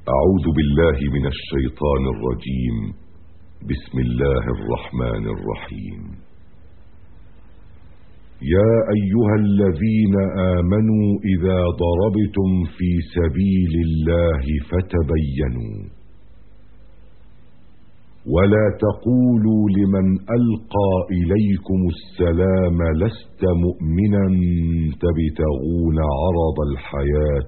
أعوذ بالله من الشيطان الرجيم. بسم الله الرحمن الرحيم. يا أيها الذين آمنوا إذا ضربتم في سبيل الله فتبينوا ولا تقولوا لمن ألقى إليكم السلام لست مؤمنا تبتغون عرض الحياة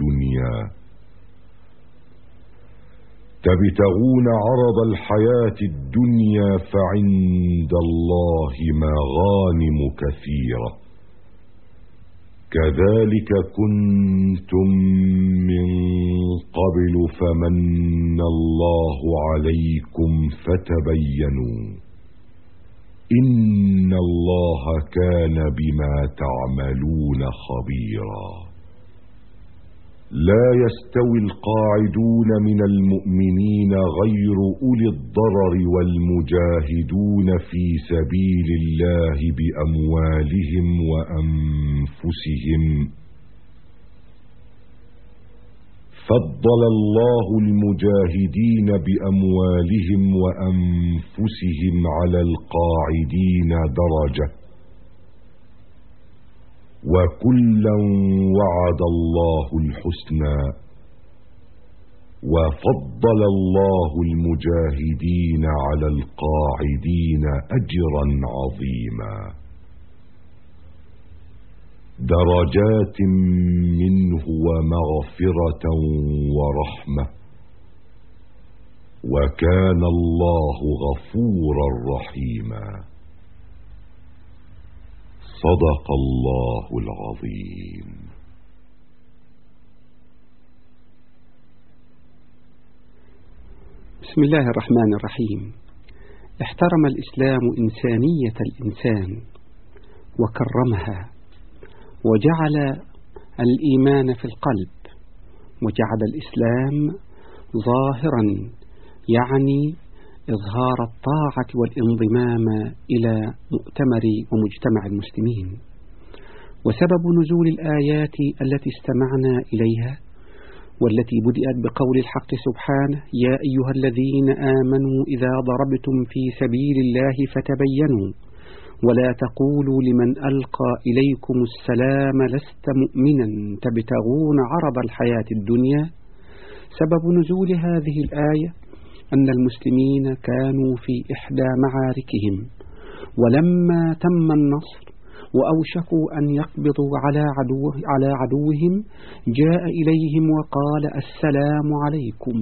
الدنيا فعند الله مغانم كثيرة كذلك كنتم من قبل فمن الله عليكم فتبينوا إن الله كان بما تعملون خبيرا. لا يستوي القاعدون من المؤمنين غير أولي الضرر والمجاهدون في سبيل الله بأموالهم وأنفسهم. فضل الله المجاهدين بأموالهم وأنفسهم على القاعدين درجة وكلا وعد الله الحسنى وفضل الله المجاهدين على القاعدين أجرا عظيما درجات منه ومغفرة ورحمة وكان الله غفورا رحيما. صدق الله العظيم. بسم الله الرحمن الرحيم. احترم الإسلام إنسانية الإنسان وكرمها وجعل الإيمان في القلب وجعل الإسلام ظاهرا يعني إظهار الطاعة والانضمام إلى مؤتمر ومجتمع المسلمين. وسبب نزول الآيات التي استمعنا إليها والتي بدأت بقول الحق سبحانه: يا أيها الذين آمنوا إذا ضربتم في سبيل الله فتبينوا ولا تقولوا لمن ألقى إليكم السلام لست مؤمنا تبتغون عرض الحياة الدنيا. سبب نزول هذه الآية أن المسلمين كانوا في إحدى معاركهم، ولما تم النصر وأوشكوا أن يقبضوا على عدوهم جاء إليهم وقال: السلام عليكم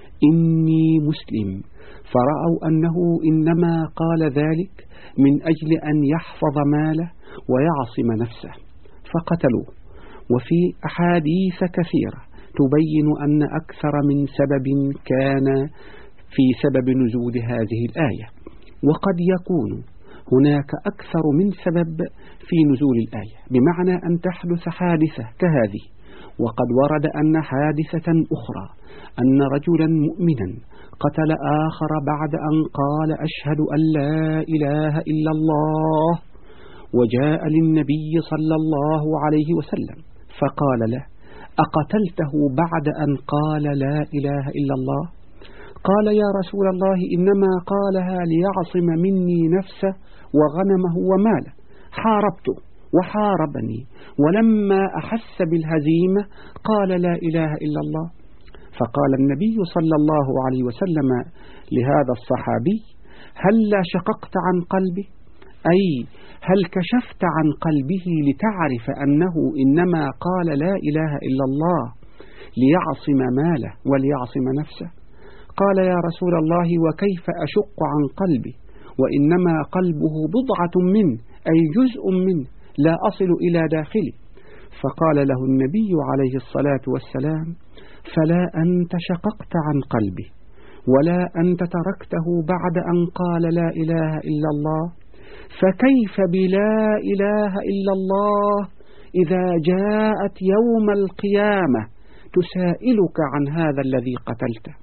إني مسلم، فرأوا أنه إنما قال ذلك من أجل أن يحفظ ماله ويعصم نفسه فقتلوه. وفي أحاديث كثيرة تبين أن أكثر من سبب كان في سبب نزول هذه الآية، وقد يكون هناك أكثر من سبب في نزول الآية، بمعنى أن تحدث حادثة كهذه. وقد ورد أن حادثة أخرى أن رجلا مؤمنا قتل آخر بعد أن قال: أشهد أن لا إله إلا الله، وجاء للنبي صلى الله عليه وسلم فقال له: أقتلته بعد أن قال لا إله إلا الله؟ قال: يا رسول الله إنما قالها ليعصم مني نفسه وغنمه وماله، حاربته وحاربني، ولما أحس بالهزيمة قال لا إله إلا الله. فقال النبي صلى الله عليه وسلم لهذا الصحابي: هل لا شققت عن قلبه؟ أي هل كشفت عن قلبه لتعرف أنه إنما قال لا إله إلا الله ليعصم ماله وليعصم نفسه؟ قال: يا رسول الله وكيف أشق عن قلبي وإنما قلبه بضعة منه، أي جزء منه لا أصل إلى داخله. فقال له النبي عليه الصلاة والسلام: فلا أنت شققت عن قلبه ولا أنت تركته بعد أن قال لا إله إلا الله، فكيف بلا إله إلا الله إذا جاءت يوم القيامة تسائلك عن هذا الذي قتلته؟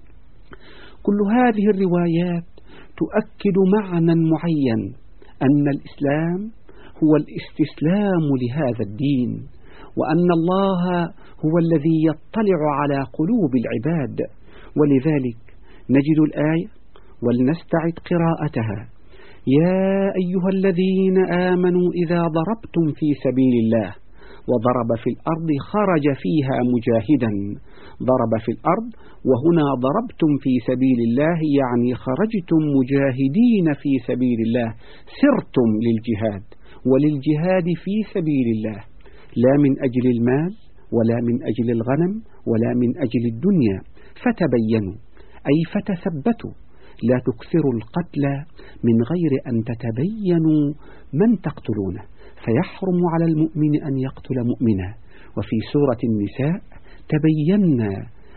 كل هذه الروايات تؤكد معنى معين، أن الإسلام هو الاستسلام لهذا الدين، وأن الله هو الذي يطلع على قلوب العباد. ولذلك نجد الآية ولنستعد قراءتها: يا أيها الذين آمنوا إذا ضربتم في سبيل الله وضرب في الأرض خرج فيها مجاهدا. ضرب في الأرض، وهنا ضربتم في سبيل الله يعني خرجتم مجاهدين في سبيل الله، سرتم للجهاد، وللجهاد في سبيل الله، لا من أجل المال ولا من أجل الغنم ولا من أجل الدنيا. فتبينوا أي فتثبتوا، لا تكثروا القتل من غير أن تتبينوا من تقتلونه، فيحرم على المؤمن أن يقتل مؤمنا. وفي سورة النساء تبينا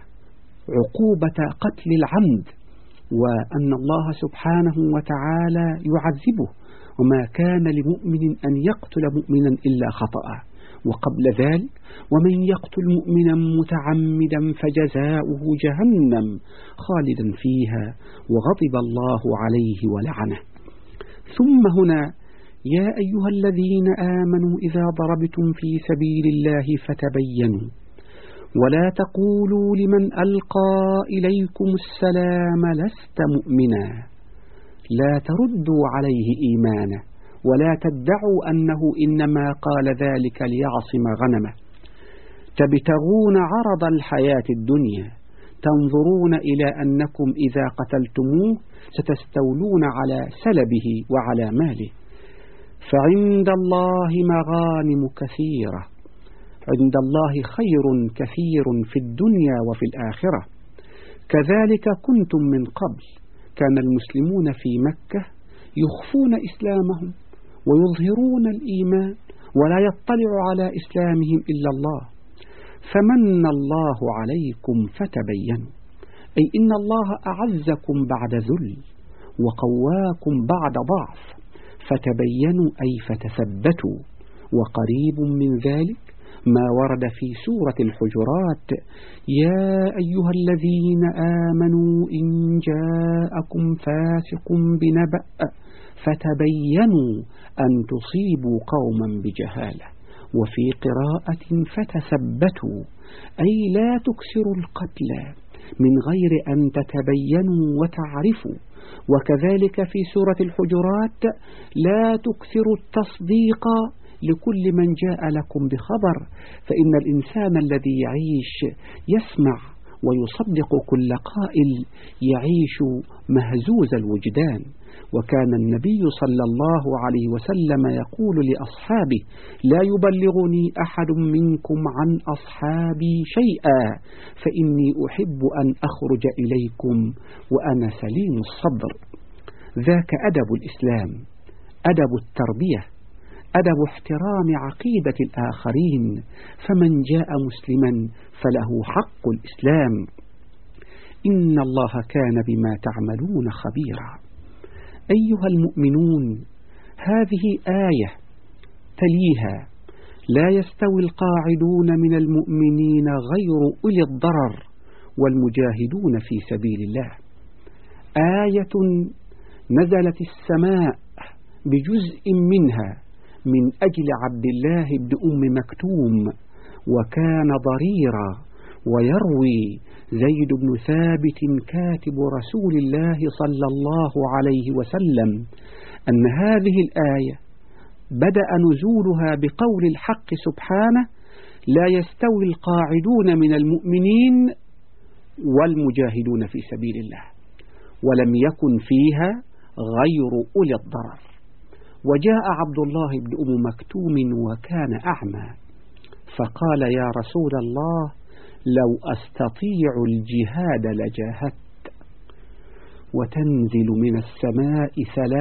عقوبة قتل العمد، وأن الله سبحانه وتعالى يعذبه، وما كان لمؤمن أن يقتل مؤمنا إلا خطأ. وقبل ذلك: ومن يقتل مؤمنا متعمدا فجزاؤه جهنم خالدا فيها وغضب الله عليه ولعنه. ثم هنا: يا أيها الذين آمنوا إذا ضربتم في سبيل الله فتبينوا ولا تقولوا لمن ألقى إليكم السلام لست مؤمنا. لا تردوا عليه إيمانه ولا تدعوا أنه إنما قال ذلك ليعصم غنمه. تبتغون عرض الحياة الدنيا، تنظرون إلى أنكم إذا قتلتموه ستستولون على سلبه وعلى ماله. فعند الله مغانم كثيرة، عند الله خير كثير في الدنيا وفي الآخرة. كذلك كنتم من قبل، كان المسلمون في مكة يخفون إسلامهم ويظهرون الإيمان ولا يطلع على إسلامهم إلا الله، فمن الله عليكم فتبينوا، أي إن الله أعزكم بعد ذل وقواكم بعد ضعف، فتبينوا أي فتثبتوا. وقريب من ذلك ما ورد في سورة الحجرات: يا أيها الذين آمنوا إن جاءكم فاسق بنبأ فتبينوا أن تصيبوا قوما بجهالة. وفي قراءة فتثبتوا أي لا تكسروا القتل من غير أن تتبينوا وتعرفوا. وكذلك في سورة الحجرات: لا تكثروا التصديق لكل من جاء لكم بخبر، فإن الإنسان الذي يعيش يسمع ويصدق كل قائل يعيش مهزوز الوجدان. وكان النبي صلى الله عليه وسلم يقول لأصحابه: لا يبلغني أحد منكم عن أصحابي شيئا فإني أحب أن أخرج إليكم وأنا سليم الصدر. ذاك أدب الإسلام، أدب التربية، أدب احترام عقيدة الآخرين، فمن جاء مسلما فله حق الإسلام. إن الله كان بما تعملون خبيرا. أيها المؤمنون، هذه آية تليها: لا يستوي القاعدون من المؤمنين غير أولي الضرر والمجاهدون في سبيل الله. آية نزلت السماء بجزء منها من أجل عبد الله بن أم مكتوم، وكان ضريرا، ويروي زيد بن ثابت كاتب رسول الله صلى الله عليه وسلم أن هذه الآية بدأ نزولها بقول الحق سبحانه: لا يستوي القاعدون من المؤمنين والمجاهدون في سبيل الله، ولم يكن فيها غير أولي الضرر. وجاء عبد الله بن أم مكتوم وكان أعمى، فقال: يا رسول الله، لو أستطيع الجهاد لجاهدت. وتنزل من السماء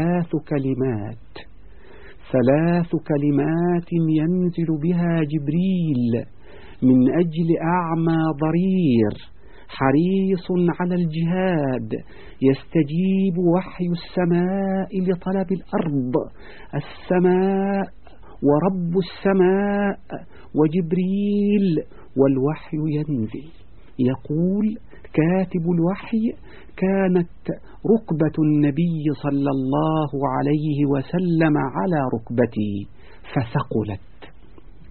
ثلاث كلمات ينزل بها جبريل من أجل أعمى ضرير حريص على الجهاد، يستجيب وحي السماء لطلب الأرض، السماء ورب السماء وجبريل، والوحي ينزل. يقول كاتب الوحي: كانت ركبة النبي صلى الله عليه وسلم على ركبتي فثقلت،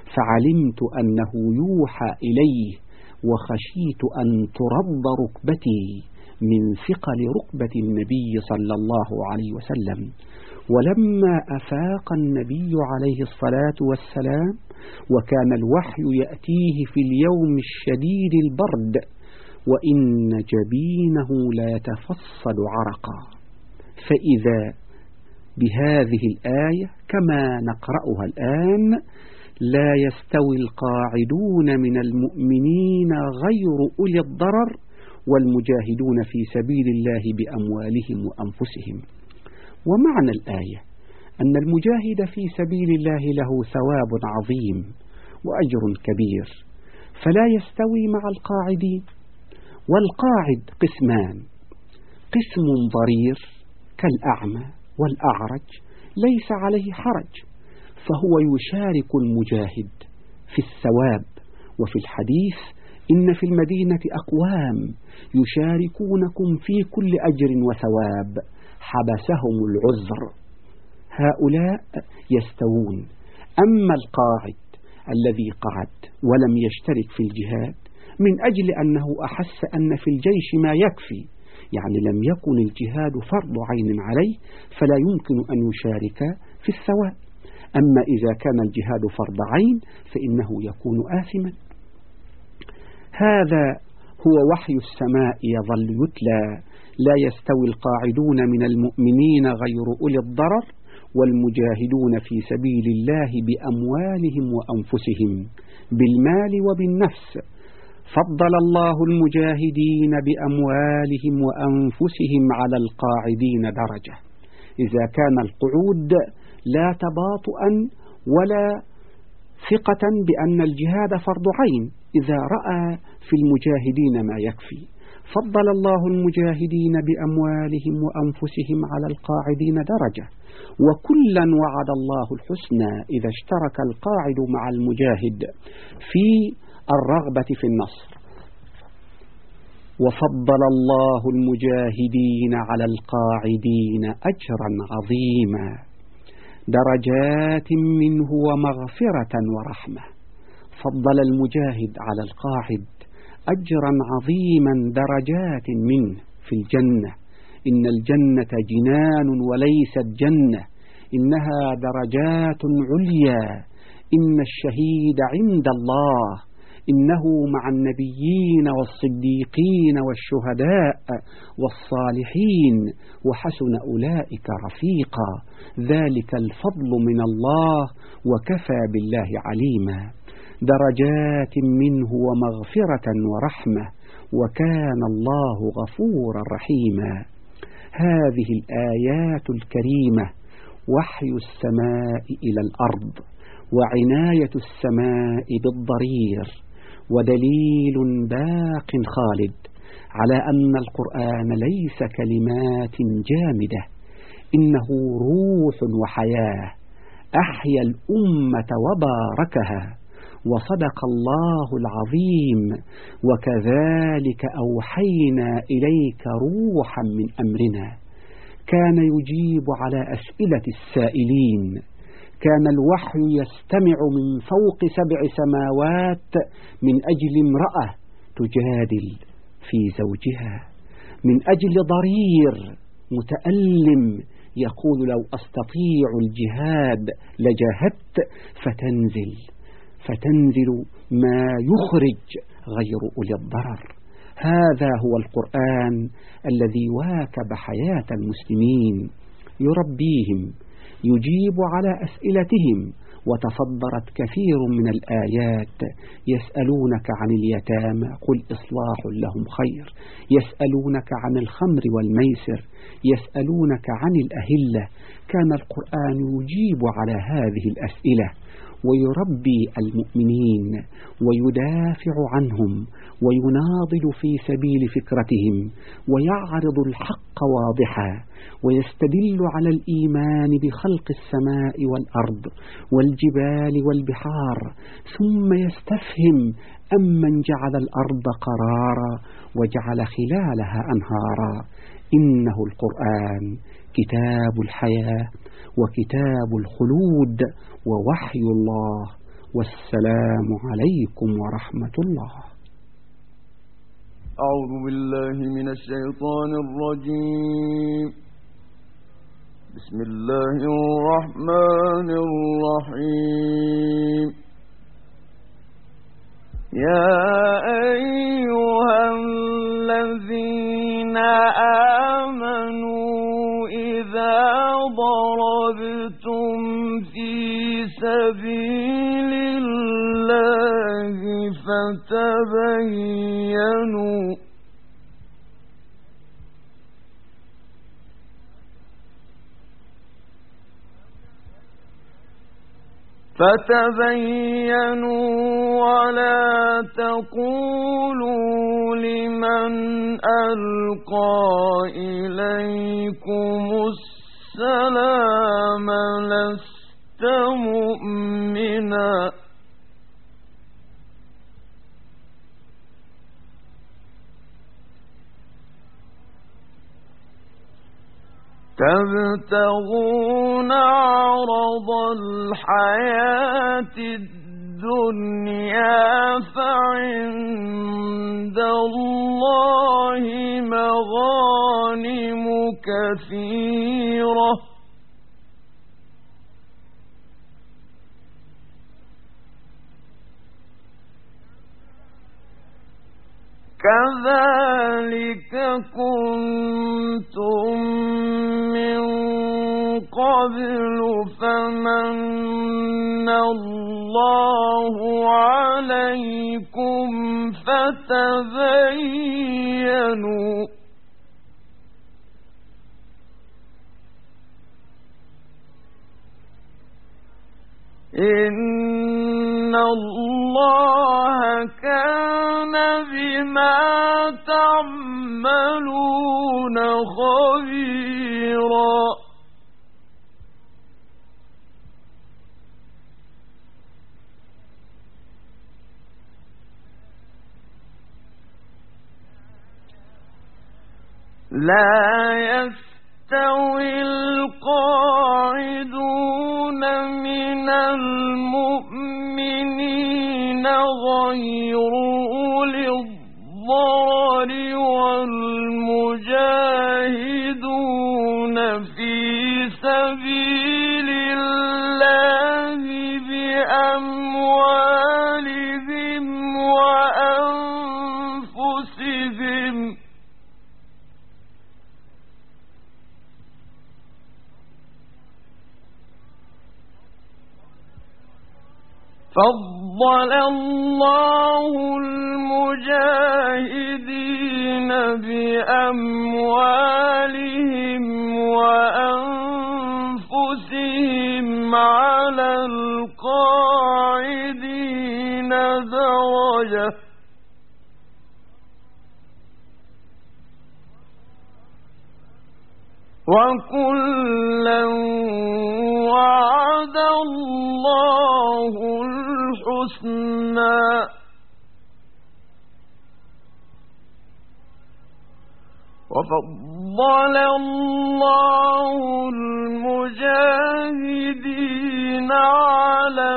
فعلمت أنه يوحى إليه وخشيت أن ترض ركبتي من ثقل ركبة النبي صلى الله عليه وسلم. ولما أفاق النبي عليه الصلاة والسلام وكان الوحي يأتيه في اليوم الشديد البرد وإن جبينه لا يتفصل عرقا، فإذا بهذه الآية كما نقرأها الآن: لا يستوي القاعدون من المؤمنين غير أولي الضرر والمجاهدون في سبيل الله بأموالهم وأنفسهم. ومعنى الآية أن المجاهد في سبيل الله له ثواب عظيم وأجر كبير، فلا يستوي مع القاعدين. والقاعد قسمان: قسم ضرير كالأعمى والأعرج ليس عليه حرج، فهو يشارك المجاهد في الثواب. وفي الحديث: إن في المدينة أقوام يشاركونكم في كل أجر وثواب حبسهم العذر، هؤلاء يستوون. أما القاعد الذي قعد ولم يشترك في الجهاد من أجل أنه أحس أن في الجيش ما يكفي، يعني لم يكن الجهاد فرض عين عليه، فلا يمكن أن يشارك في الثواب. أما إذا كان الجهاد فرض عين فإنه يكون آثما. هذا هو وحي السماء يظل يتلى: لا يستوي القاعدون من المؤمنين غير أولي الضرر والمجاهدون في سبيل الله بأموالهم وأنفسهم، بالمال وبالنفس. فضل الله المجاهدين بأموالهم وأنفسهم على القاعدين درجة، إذا كان القعود لا تباطؤا ولا ثقة بأن الجهاد فرض عين، إذا رأى في المجاهدين ما يكفي. فضل الله المجاهدين بأموالهم وأنفسهم على القاعدين درجة، وكلا وعد الله الحسنى إذا اشترك القاعد مع المجاهد في الرغبة في النصر. وفضل الله المجاهدين على القاعدين أجرا عظيما، درجات منه ومغفرة ورحمة. فضل المجاهد على القاعد أجرا عظيما، درجات منه في الجنة. إن الجنة جنان وليست جنة، إنها درجات عليا. إن الشهيد عند الله إنه مع النبيين والصديقين والشهداء والصالحين وحسن أولئك رفيقا، ذلك الفضل من الله وكفى بالله عليما. درجات منه ومغفرة ورحمة، وكان الله غفورا رحيما. هذه الآيات الكريمة وحي السماء إلى الأرض، وعناية السماء بالضرير، ودليل باق خالد على أن القرآن ليس كلمات جامدة، إنه روح وحياة أحيا الأمة وباركها. وصدق الله العظيم: وكذلك أوحينا إليك روحا من أمرنا. كان يجيب على أسئلة السائلين، كان الوحي يستمع من فوق 7 سماوات من أجل امرأة تجادل في زوجها، من أجل ضرير متألم يقول لو أستطيع الجهاد لجاهدت، فتنزل ما يخرج غير أولي الضرر. هذا هو القرآن الذي واكب حياة المسلمين، يربيهم، يجيب على أسئلتهم. وتصدرت كثير من الآيات: يسألونك عن اليتامى قل إصلاح لهم خير، يسألونك عن الخمر والميسر، يسألونك عن الأهلة. كان القرآن يجيب على هذه الأسئلة ويربي المؤمنين ويدافع عنهم ويناضل في سبيل فكرتهم، ويعرض الحق واضحا، ويستدل على الإيمان بخلق السماء والأرض والجبال والبحار، ثم يستفهم أمن جعل الأرض قرارا وجعل خلالها أنهارا. إنه القرآن كتاب الحياة وكتاب الخلود ووحي الله والسلام عليكم ورحمة الله. أعوذ بالله من الشيطان الرجيم. بسم الله الرحمن الرحيم. يا أيها الذين آمنوا إذا ضربتم في سبيل الله فتبينوا ولا تقولوا لمن ألقى إليكم السلام لست مؤمنا تبتغون عرض الحياة الدنيا فعند الله مغانم كثيرة كذلك كنتم من قبل فمن الله عليكم فتبينوا إن الله كان بما تعملون خبيرا لا يستوي القاعدون من المؤمنين غير أولي الضرر والمجاهدون في سبيل الله بأموالهم وأنفسهم فضل الله المجاهدين بأموالهم وأنفسهم على القاعدين درجة وكلا وعد الله الحسنى وفضل الله المجاهدين على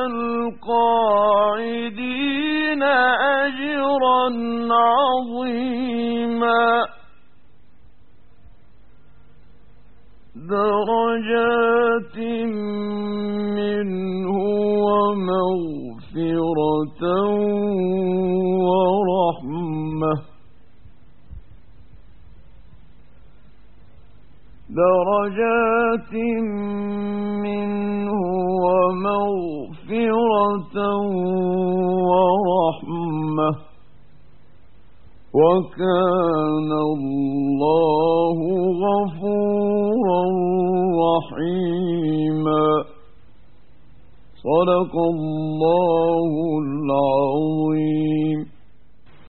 القاعدين أجرا عظيما درجات منه ومغفرة ورحمة درجات منه ومغفرة ورحمة وكان الله غفورا رحيما صدق الله العظيم.